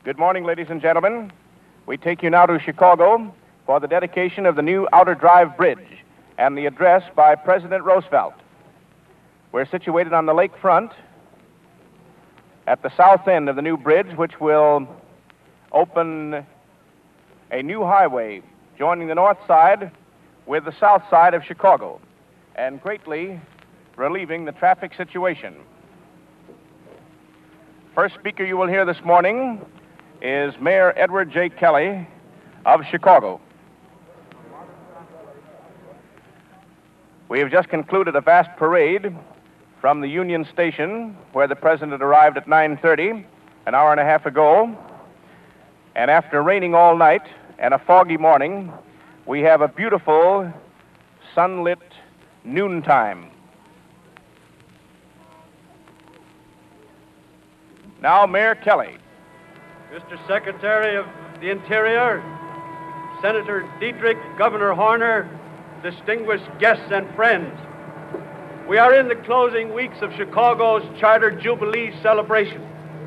Good morning, ladies and gentlemen. We take you now to Chicago for the dedication of the new Outer Drive Bridge and the address by President Roosevelt. We're situated on the lakefront at the south end of the new bridge, which will open a new highway joining the north side with the south side of Chicago and greatly relieving the traffic situation. First speaker you will hear this morning is Mayor Edward J. Kelly of Chicago. We have just concluded a vast parade from the Union Station, where the President arrived at 9:30, an hour and a half ago. And after raining all night and a foggy morning, we have a beautiful sunlit noontime. Now, Mayor Kelly. Mr. Secretary of the Interior, Senator Dietrich, Governor Horner, distinguished guests and friends, we are in the closing weeks of Chicago's Charter Jubilee celebration.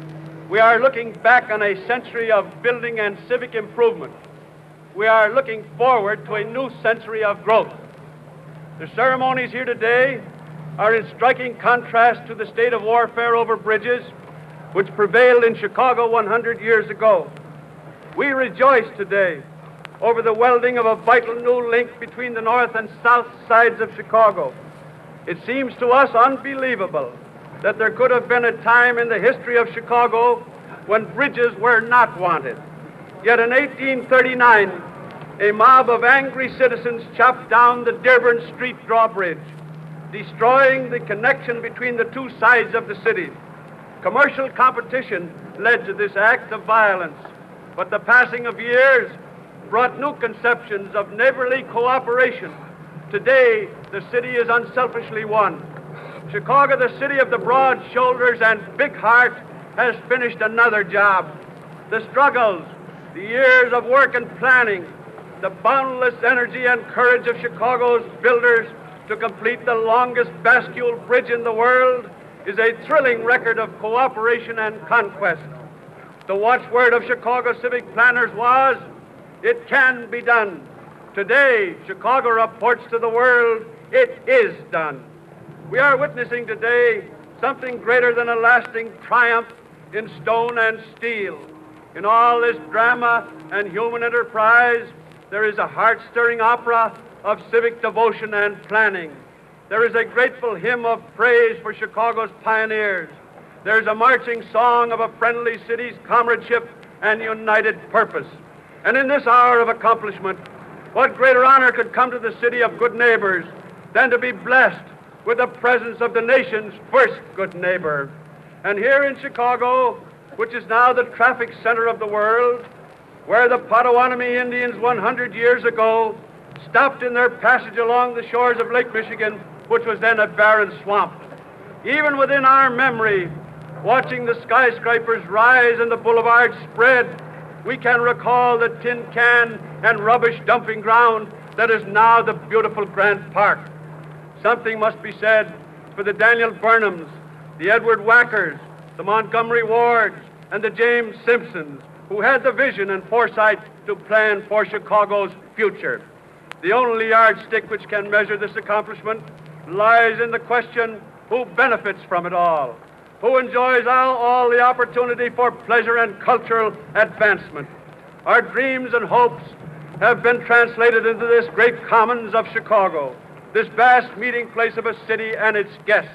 We are looking back on a century of building and civic improvement. We are looking forward to a new century of growth. The ceremonies here today are in striking contrast to the state of warfare over bridges which prevailed in Chicago 100 years ago. We rejoice today over the welding of a vital new link between the north and south sides of Chicago. It seems to us unbelievable that there could have been a time in the history of Chicago when bridges were not wanted. Yet in 1839, a mob of angry citizens chopped down the Dearborn Street drawbridge, destroying the connection between the two sides of the city. Commercial competition led to this act of violence, but the passing of years brought new conceptions of neighborly cooperation. Today, the city is unselfishly one. Chicago, the city of the broad shoulders and big heart, has finished another job. The struggles, the years of work and planning, the boundless energy and courage of Chicago's builders to complete the longest bascule bridge in the world is a thrilling record of cooperation and conquest. The watchword of Chicago civic planners was, "It can be done." Today, Chicago reports to the world, it is done. We are witnessing today something greater than a lasting triumph in stone and steel. In all this drama and human enterprise, there is a heart-stirring opera of civic devotion and planning. There is a grateful hymn of praise for Chicago's pioneers. There is a marching song of a friendly city's comradeship and united purpose. And in this hour of accomplishment, what greater honor could come to the city of good neighbors than to be blessed with the presence of the nation's first good neighbor? And here in Chicago, which is now the traffic center of the world, where the Potawatomi Indians 100 years ago stopped in their passage along the shores of Lake Michigan, which was then a barren swamp. Even within our memory, watching the skyscrapers rise and the boulevards spread, we can recall the tin can and rubbish dumping ground that is now the beautiful Grant Park. Something must be said for the Daniel Burnhams, the Edward Wackers, the Montgomery Wards, and the James Simpsons, who had the vision and foresight to plan for Chicago's future. The only yardstick which can measure this accomplishment lies in the question, who benefits from it all? Who enjoys all the opportunity for pleasure and cultural advancement? Our dreams and hopes have been translated into this great commons of Chicago, this vast meeting place of a city and its guests,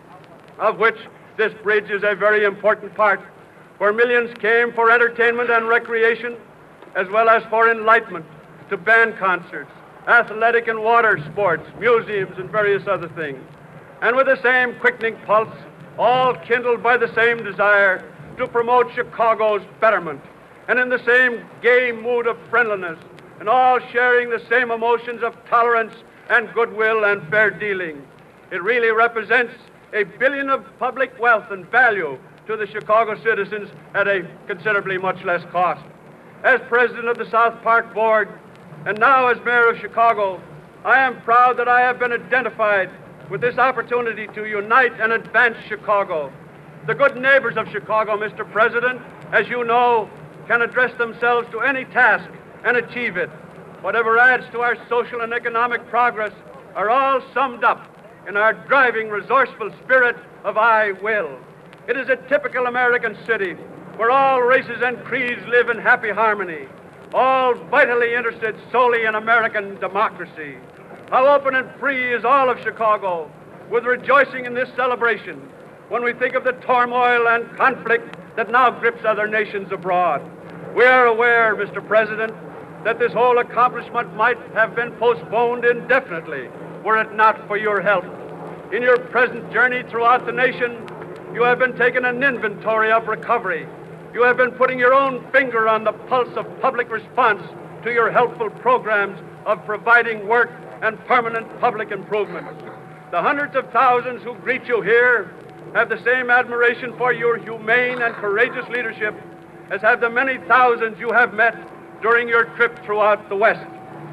of which this bridge is a very important part, where millions came for entertainment and recreation, as well as for enlightenment, to band concerts, athletic and water sports, museums, and various other things. And with the same quickening pulse, all kindled by the same desire to promote Chicago's betterment, and in the same gay mood of friendliness, and all sharing the same emotions of tolerance and goodwill and fair dealing. It really represents a billion of public wealth and value to the Chicago citizens at a considerably much less cost. As president of the South Park Board, and now as mayor of Chicago, I am proud that I have been identified with this opportunity to unite and advance Chicago. The good neighbors of Chicago, Mr. President, as you know, can address themselves to any task and achieve it. Whatever adds to our social and economic progress are all summed up in our driving, resourceful spirit of I will. It is a typical American city where all races and creeds live in happy harmony, all vitally interested solely in American democracy. How open and free is all of Chicago, with rejoicing in this celebration when we think of the turmoil and conflict that now grips other nations abroad. We are aware, Mr. President, that this whole accomplishment might have been postponed indefinitely were it not for your help. In your present journey throughout the nation, you have been taking an inventory of recovery. You have been putting your own finger on the pulse of public response to your helpful programs of providing work and permanent public improvement. The hundreds of thousands who greet you here have the same admiration for your humane and courageous leadership as have the many thousands you have met during your trip throughout the West.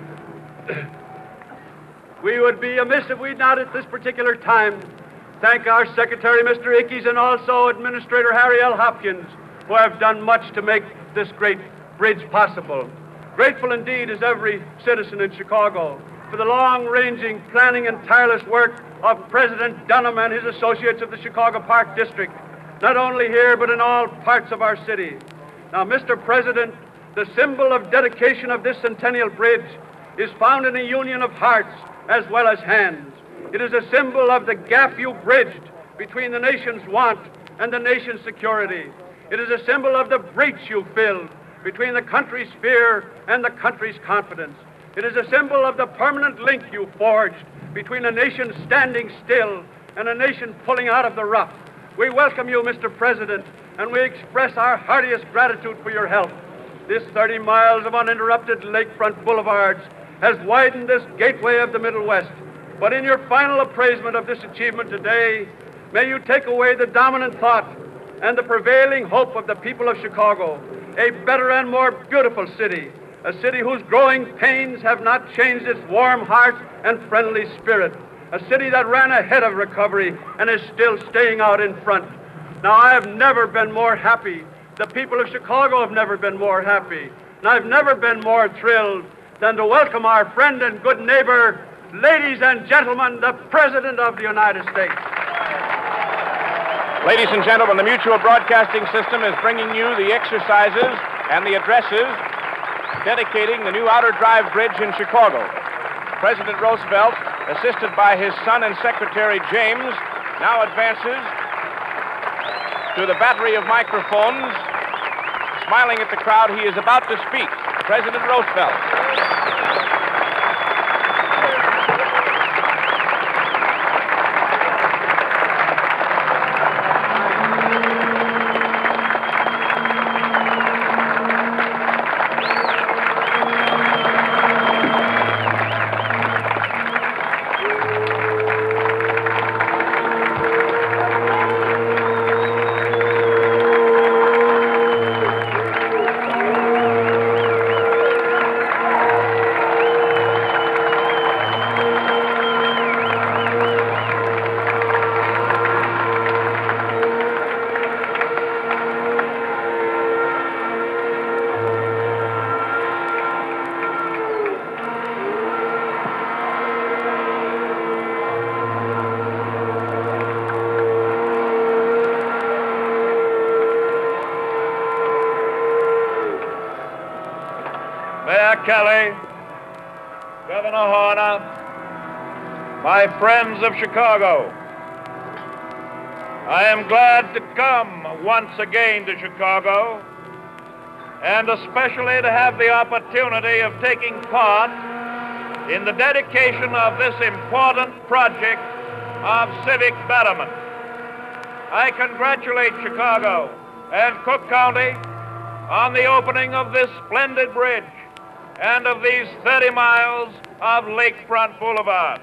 We would be amiss if we not at this particular time thank our Secretary, Mr. Ickes, and also Administrator Harry L. Hopkins, who have done much to make this great bridge possible. Grateful indeed is every citizen in Chicago for the long-ranging planning and tireless work of President Dunham and his associates of the Chicago Park District, not only here but in all parts of our city. Now, Mr. President, the symbol of dedication of this centennial bridge is found in a union of hearts as well as hands. It is a symbol of the gap you bridged between the nation's want and the nation's security. It is a symbol of the breach you filled between the country's fear and the country's confidence. It is a symbol of the permanent link you forged between a nation standing still and a nation pulling out of the rough. We welcome you, Mr. President, and we express our heartiest gratitude for your help. This 30 miles of uninterrupted lakefront boulevards has widened this gateway of the Middle West. But in your final appraisement of this achievement today, may you take away the dominant thought and the prevailing hope of the people of Chicago, a better and more beautiful city, a city whose growing pains have not changed its warm heart and friendly spirit, a city that ran ahead of recovery and is still staying out in front. Now, I have never been more happy. The people of Chicago have never been more happy. And I've never been more thrilled than to welcome our friend and good neighbor, ladies and gentlemen, the President of the United States. Ladies and gentlemen, the Mutual Broadcasting System is bringing you the exercises and the addresses dedicating the new Outer Drive Bridge in Chicago. President Roosevelt, assisted by his son and Secretary James, now advances to the battery of microphones. Smiling at the crowd, he is about to speak. President Roosevelt. Mayor Kelly, Governor Horner, my friends of Chicago, I am glad to come once again to Chicago, and especially to have the opportunity of taking part in the dedication of this important project of civic betterment. I congratulate Chicago and Cook County on the opening of this splendid bridge and of these 30 miles of Lakefront Boulevard.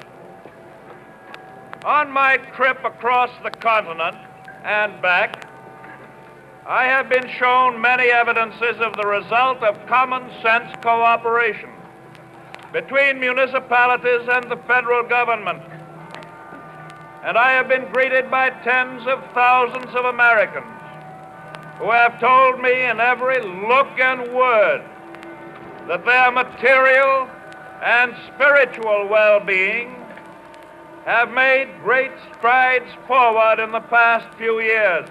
On my trip across the continent and back, I have been shown many evidences of the result of common sense cooperation between municipalities and the federal government. And I have been greeted by tens of thousands of Americans who have told me in every look and word that their material and spiritual well-being have made great strides forward in the past few years.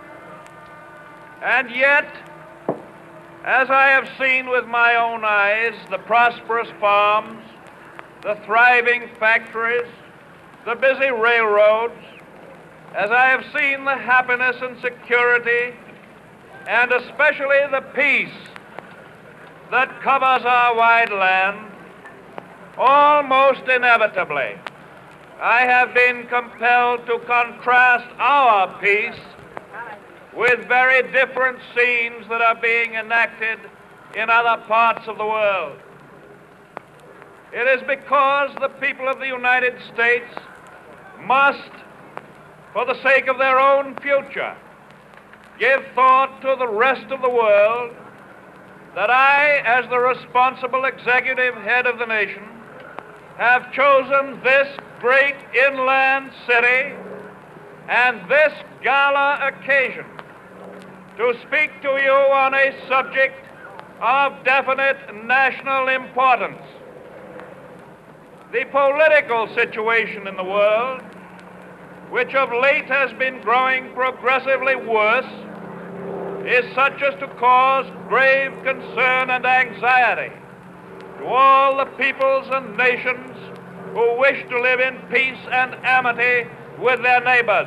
And yet, as I have seen with my own eyes the prosperous farms, the thriving factories, the busy railroads, as I have seen the happiness and security, and especially the peace that covers our wide land, almost inevitably, I have been compelled to contrast our peace with very different scenes that are being enacted in other parts of the world. It is because the people of the United States must, for the sake of their own future, give thought to the rest of the world that I, as the responsible executive head of the nation, have chosen this great inland city and this gala occasion to speak to you on a subject of definite national importance. The political situation in the world, which of late has been growing progressively worse, is such as to cause grave concern and anxiety to all the peoples and nations who wish to live in peace and amity with their neighbors.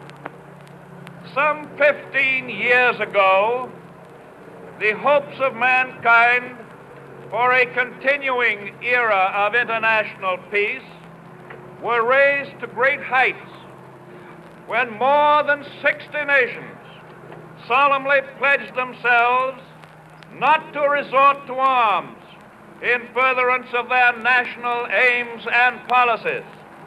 Some 15 years ago, the hopes of mankind for a continuing era of international peace were raised to great heights when more than 60 nations solemnly pledged themselves not to resort to arms in furtherance of their national aims and policies.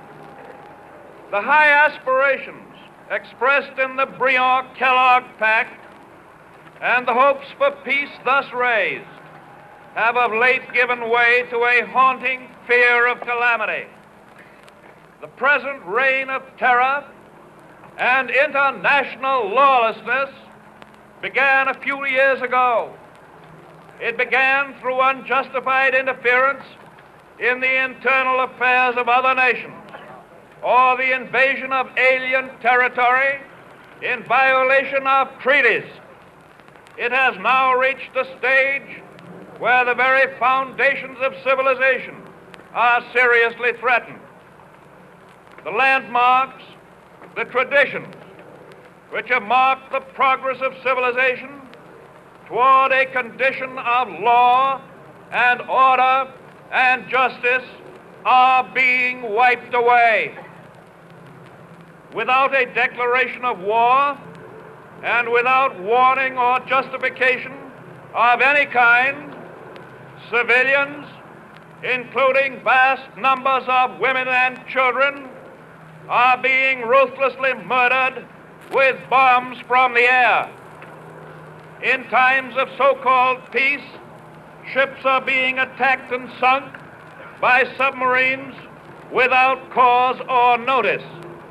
The high aspirations expressed in the Briand-Kellogg Pact and the hopes for peace thus raised have of late given way to a haunting fear of calamity. The present reign of terror and international lawlessness began a few years ago. It began through unjustified interference in the internal affairs of other nations, or the invasion of alien territory in violation of treaties. It has now reached a stage where the very foundations of civilization are seriously threatened. The landmarks, the traditions, which have marked the progress of civilization toward a condition of law and order and justice, are being wiped away. Without a declaration of war and without warning or justification of any kind, civilians, including vast numbers of women and children, are being ruthlessly murdered with bombs from the air. In times of so-called peace, ships are being attacked and sunk by submarines without cause or notice.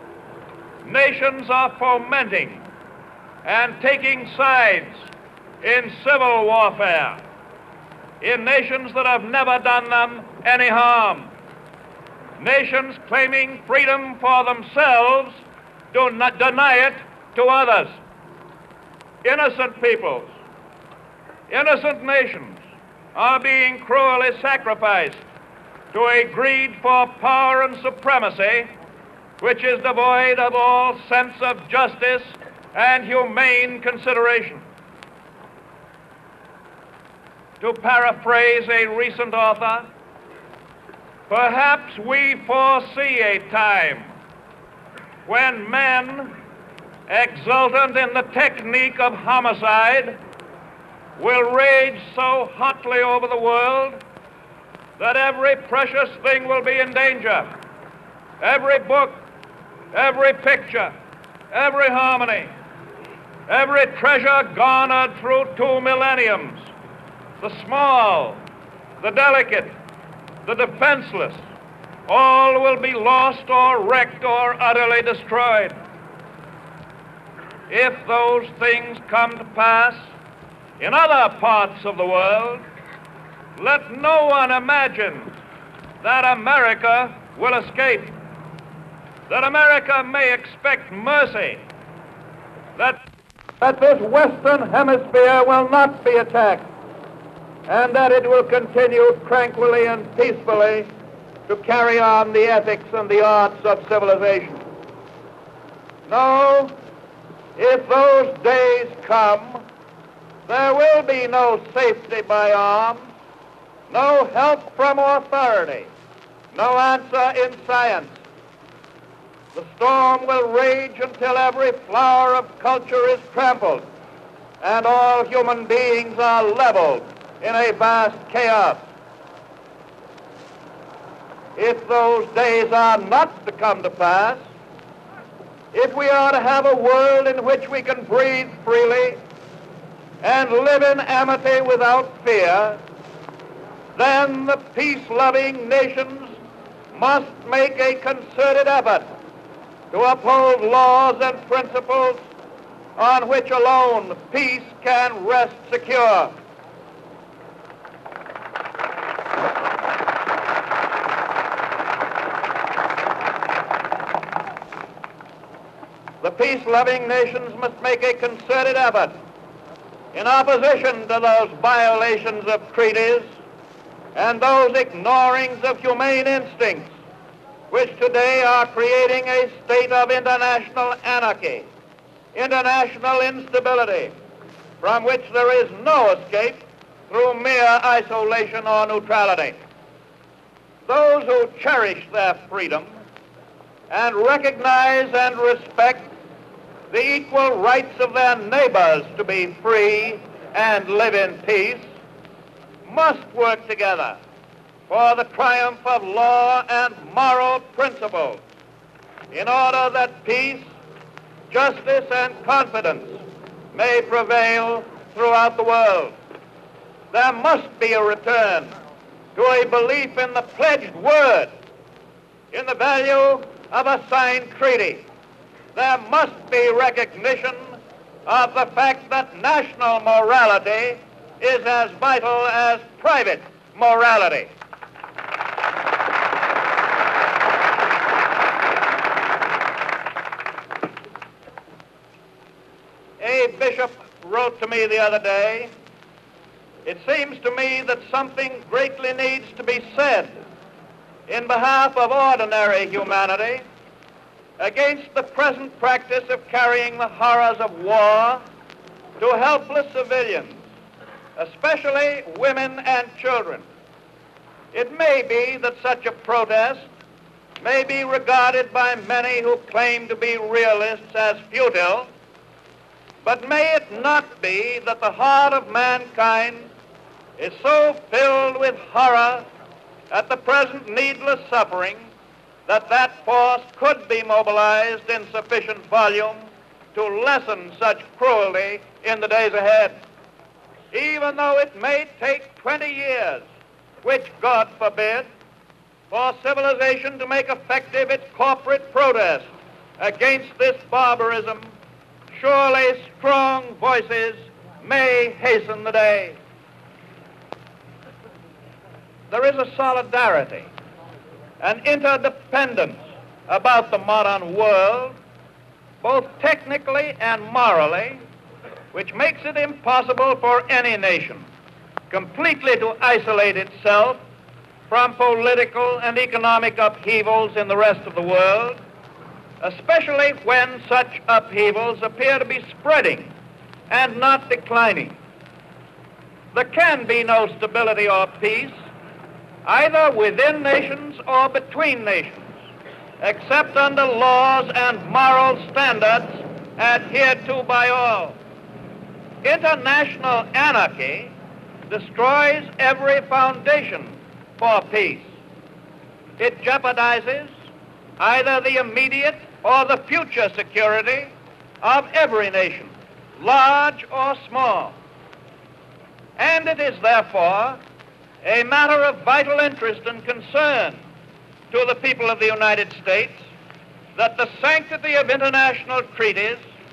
Nations are fomenting and taking sides in civil warfare in nations that have never done them any harm. Nations claiming freedom for themselves do not deny it to others. Innocent peoples, innocent nations are being cruelly sacrificed to a greed for power and supremacy which is devoid of all sense of justice and humane consideration. To paraphrase a recent author, perhaps we foresee a time when men, exultant in the technique of homicide, will rage so hotly over the world that every precious thing will be in danger. Every book, every picture, every harmony, every treasure garnered through 2 millenniums, the small, the delicate, the defenseless, all will be lost or wrecked or utterly destroyed. if those things come to pass in other parts of the world, let no one imagine that America will escape, that America may expect mercy, that this Western Hemisphere will not be attacked, and that it will continue tranquilly and peacefully to carry on the ethics and the arts of civilization. No, if those days come, there will be no safety by arms, no help from authority, no answer in science. The storm will rage until every flower of culture is trampled and all human beings are leveled in a vast chaos. If those days are not to come to pass, if we are to have a world in which we can breathe freely and live in amity without fear, then the peace-loving nations must make a concerted effort to uphold laws and principles on which alone peace can rest secure. The peace-loving nations must make a concerted effort in opposition to those violations of treaties and those ignorings of humane instincts which today are creating a state of international anarchy, international instability, from which there is no escape through mere isolation or neutrality. Those who cherish their freedom and recognize and respect the equal rights of their neighbors to be free and live in peace must work together for the triumph of law and moral principles in order that peace, justice, and confidence may prevail throughout the world. There must be a return to a belief in the pledged word, in the value of a signed treaty. There must be recognition of the fact that national morality is as vital as private morality. A bishop wrote to me the other day, "It seems to me that something greatly needs to be said in behalf of ordinary humanity against the present practice of carrying the horrors of war to helpless civilians, especially women and children. It may be that such a protest may be regarded by many who claim to be realists as futile, but may it not be that the heart of mankind is so filled with horror at the present needless suffering that that force could be mobilized in sufficient volume to lessen such cruelty in the days ahead, even though it may take 20 years, which God forbid, for civilization to make effective its corporate protest against this barbarism. Surely strong voices may hasten the day." There is a solidarity, an interdependence about the modern world, both technically and morally, which makes it impossible for any nation completely to isolate itself from political and economic upheavals in the rest of the world, especially when such upheavals appear to be spreading and not declining. There can be no stability or peace, either within nations or between nations, except under laws and moral standards adhered to by all. International anarchy destroys every foundation for peace. It jeopardizes either the immediate or the future security of every nation, large or small. And it is therefore a matter of vital interest and concern to the people of the United States that the sanctity of international treaties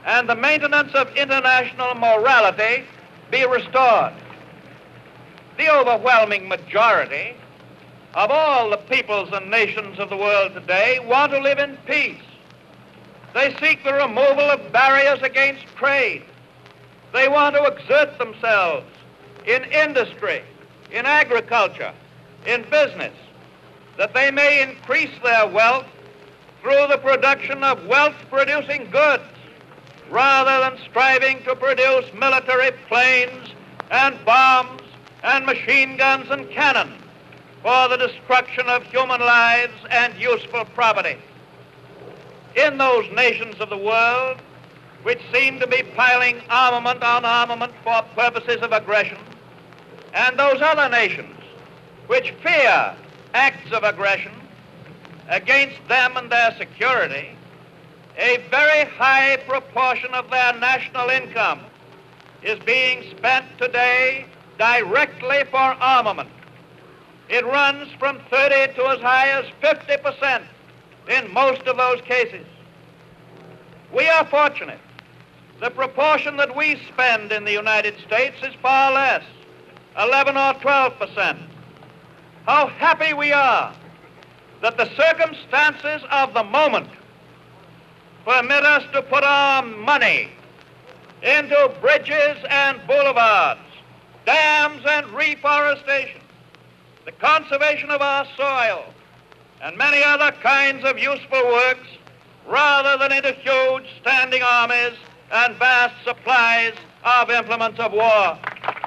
and the maintenance of international morality be restored. The overwhelming majority of all the peoples and nations of the world today want to live in peace. They seek the removal of barriers against trade. They want to exert themselves in industry, in agriculture, in business, that they may increase their wealth through the production of wealth-producing goods, rather than striving to produce military planes and bombs and machine guns and cannon for the destruction of human lives and useful property. In those nations of the world which seem to be piling armament on armament for purposes of aggression, and those other nations which fear acts of aggression against them and their security, a very high proportion of their national income is being spent today directly for armament. It runs from 30 to as high as 50% in most of those cases. We are fortunate. The proportion that we spend in the United States is far less, 11 or 12%. How happy we are that the circumstances of the moment permit us to put our money into bridges and boulevards, dams and reforestation, the conservation of our soil, and many other kinds of useful works, rather than into huge standing armies and vast supplies of implements of war.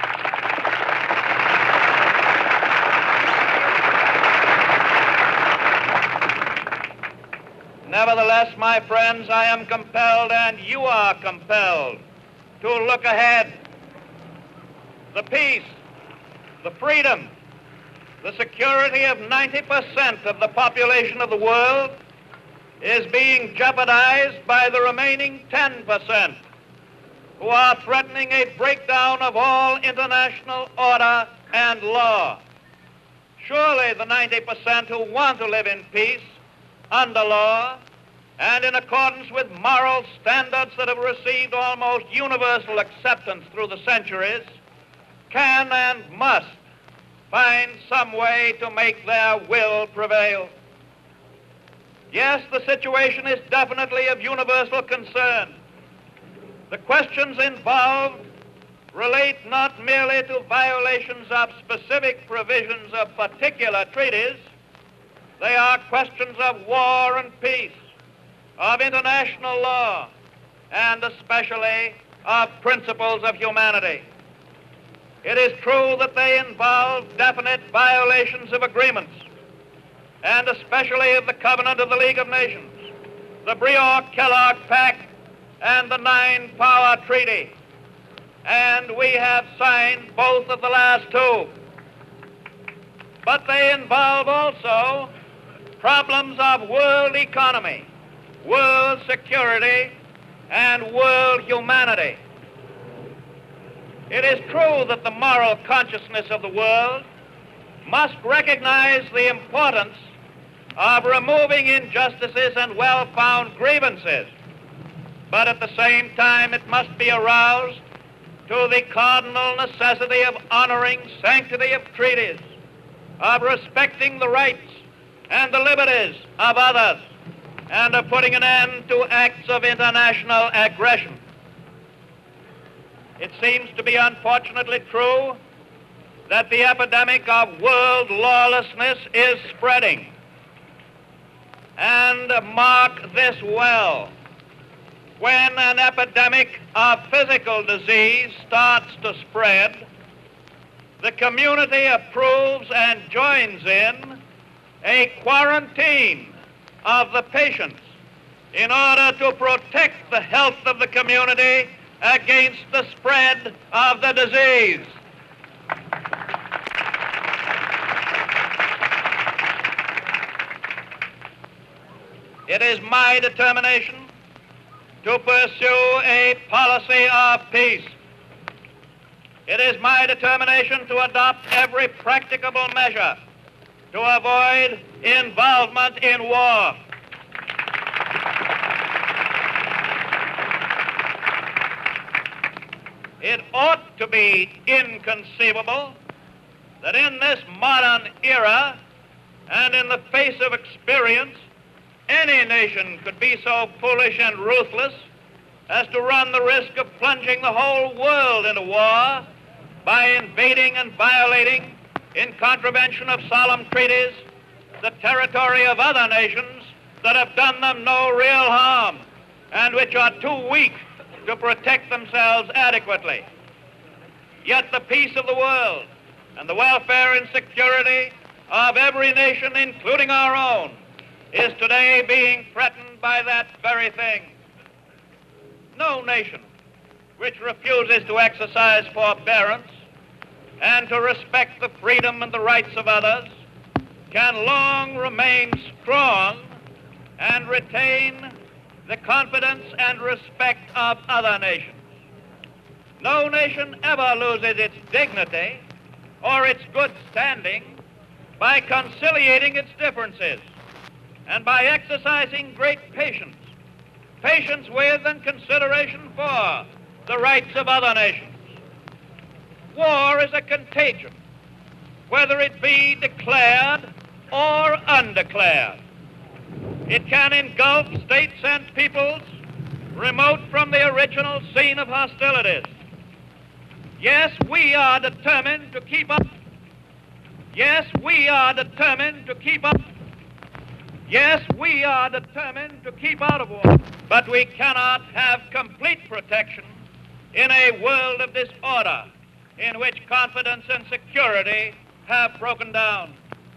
Nevertheless, my friends, I am compelled, and you are compelled, to look ahead. The peace, the freedom, the security of 90% of the population of the world is being jeopardized by the remaining 10% who are threatening a breakdown of all international order and law. Surely the 90% who want to live in peace, under law, and in accordance with moral standards that have received almost universal acceptance through the centuries, can and must find some way to make their will prevail. Yes, the situation is definitely of universal concern. The questions involved relate not merely to violations of specific provisions of particular treaties. They are questions of war and peace, of international law, and especially of principles of humanity. It is true that they involve definite violations of agreements, and especially of the Covenant of the League of Nations, the Briand-Kellogg Pact, and the Nine-Power Treaty. And we have signed both of the last two. But they involve also problems of world economy, world security, and world humanity. It is true that the moral consciousness of the world must recognize the importance of removing injustices and well-found grievances, but at the same time it must be aroused to the cardinal necessity of honoring sanctity of treaties, of respecting the rights and the liberties of others, and of putting an end to acts of international aggression. It seems to be unfortunately true that the epidemic of world lawlessness is spreading. And mark this well, when an epidemic of physical disease starts to spread, the community approves and joins in a quarantine of the patients in order to protect the health of the community against the spread of the disease. It is my determination to pursue a policy of peace. It is my determination to adopt every practicable measure to avoid involvement in war. it ought to be inconceivable that in this modern era and in the face of experience, any nation could be so foolish and ruthless as to run the risk of plunging the whole world into war by invading and violating, in contravention of solemn treaties, the territory of other nations that have done them no real harm and which are too weak to protect themselves adequately. Yet the peace of the world and the welfare and security of every nation, including our own, is today being threatened by that very thing. No nation which refuses to exercise forbearance and to respect the freedom and the rights of others can long remain strong and retain the confidence and respect of other nations. No nation ever loses its dignity or its good standing by conciliating its differences and by exercising great patience with and consideration for the rights of other nations. War is a contagion, whether it be declared or undeclared. It can engulf states and peoples remote from the original scene of hostilities. Yes, we are determined to keep up. Yes, we are determined to keep up. Yes, we are determined to keep out of war. But we cannot have complete protection in a world of disorder in which confidence and security have broken down.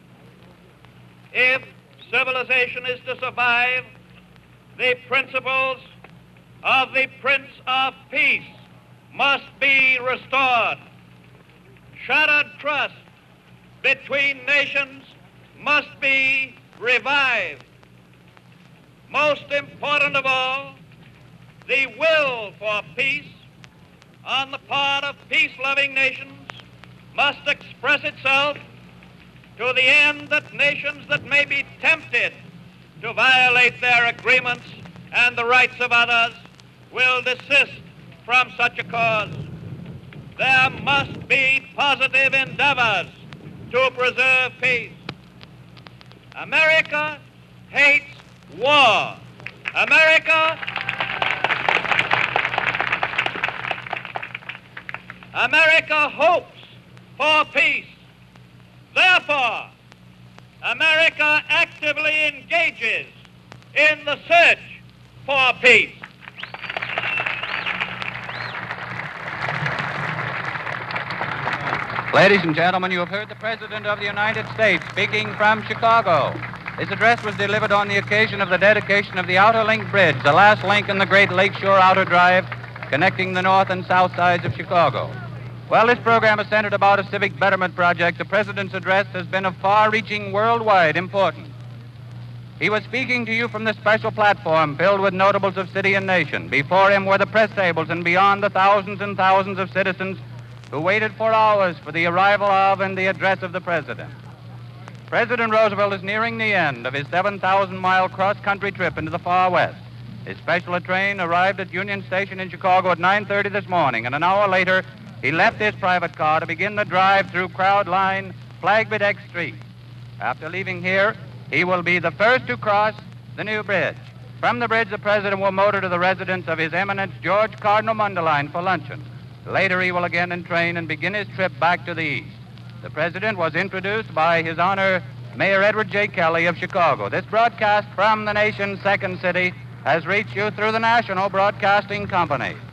If civilization is to survive, the principles of the Prince of Peace must be restored. Shattered trust between nations must be revived. Most important of all, the will for peace on the part of peace-loving nations must express itself to the end that nations that may be tempted to violate their agreements and the rights of others will desist from such a cause. There must be positive endeavors to preserve peace. America hates war. America hopes for peace. Therefore, America actively engages in the search for peace. Ladies and gentlemen, you have heard the President of the United States speaking from Chicago. His address was delivered on the occasion of the dedication of the Outer Link Bridge, the last link in the Great Lakeshore Outer Drive connecting the north and south sides of Chicago. While this program is centered about a civic betterment project, the President's address has been of far-reaching worldwide importance. He was speaking to you from this special platform filled with notables of city and nation. Before him were the press tables, and beyond the thousands and thousands of citizens who waited for hours for the arrival of and the address of the President. President Roosevelt is nearing the end of his 7,000-mile cross-country trip into the far west. His special train arrived at Union Station in Chicago at 9:30 this morning, and an hour later, he left his private car to begin the drive through crowd-lined, flag-bedecked streets. After leaving here, he will be the first to cross the new bridge. From the bridge, the President will motor to the residence of His Eminence George Cardinal Mundelein for luncheon. Later, he will again entrain and begin his trip back to the east. The President was introduced by His Honor Mayor Edward J. Kelly of Chicago. This broadcast from the nation's second city has reached you through the National Broadcasting Company.